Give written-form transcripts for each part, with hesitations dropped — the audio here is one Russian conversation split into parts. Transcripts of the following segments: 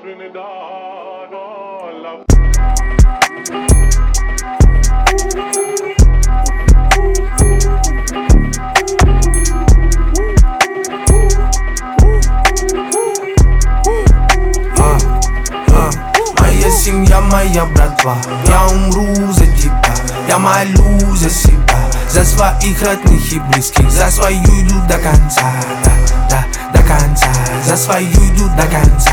Моя семья, моя братва, я умру за тебя, я молю за себя, за своих родных и близких, за свою иду до конца, до конца, за свою иду до конца,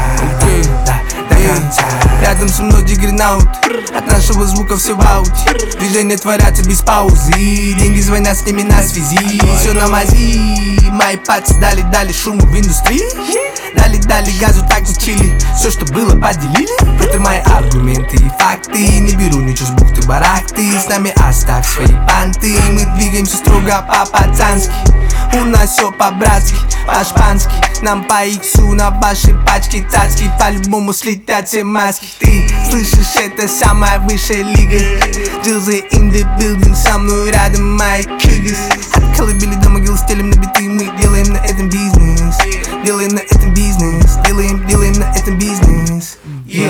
до конца. Рядом со мной диггернаут, от нашего звука все в ауте. Движения творятся без паузы, деньги звонят, с ними на связи. Все на мази, мои пальцы дали шуму в индустрии. Дали газу, так учили, все, что было, поделили. Это мои аргументы и факты, не беру ничего с бухты-барахты. С нами оставь свои банты, мы двигаемся строго по-пацански. У нас все по-братски, по-шпански. Нам по иксу на вашей пачке цацки. По-любому слетят все маски. Ты слышишь, это самая высшая лига. Джилзы in the building, со мной рядом мои кигас. От колыбели до могилы стелим на биты, мы делаем на этом бизнес. Делаем на этом бизнес, делаем на этом бизнес.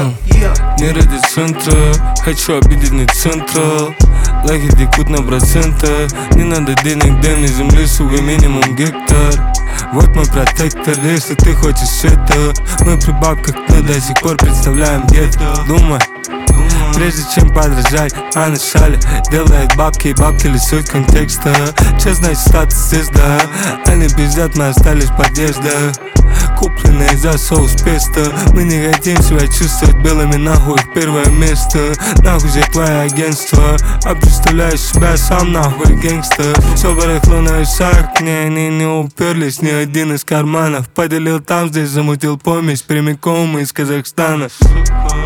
Не ради центра, хочу обидеть не централ. Лайки текут на проценты. Не надо денег, дай мне земли, сука, минимум гектар. Вот мой протектор, если ты хочешь это. Мы при бабках, но до сих пор представляем где-то. Думай, прежде чем подражать, а начале делает бабки, и бабки лишают контекста. Че значит статус звезда? Они пиздят, мы остались в подъездах, купленные за соус песто. Мы не хотим себя чувствовать белыми, нахуй их первое место. Нахуй же твое агентство, а представляешь себя сам нахуй гэнгстер. Все барахло на весах, они не уперлись ни один из карманов. Поделил там, здесь замутил помесь, прямиком из Казахстана.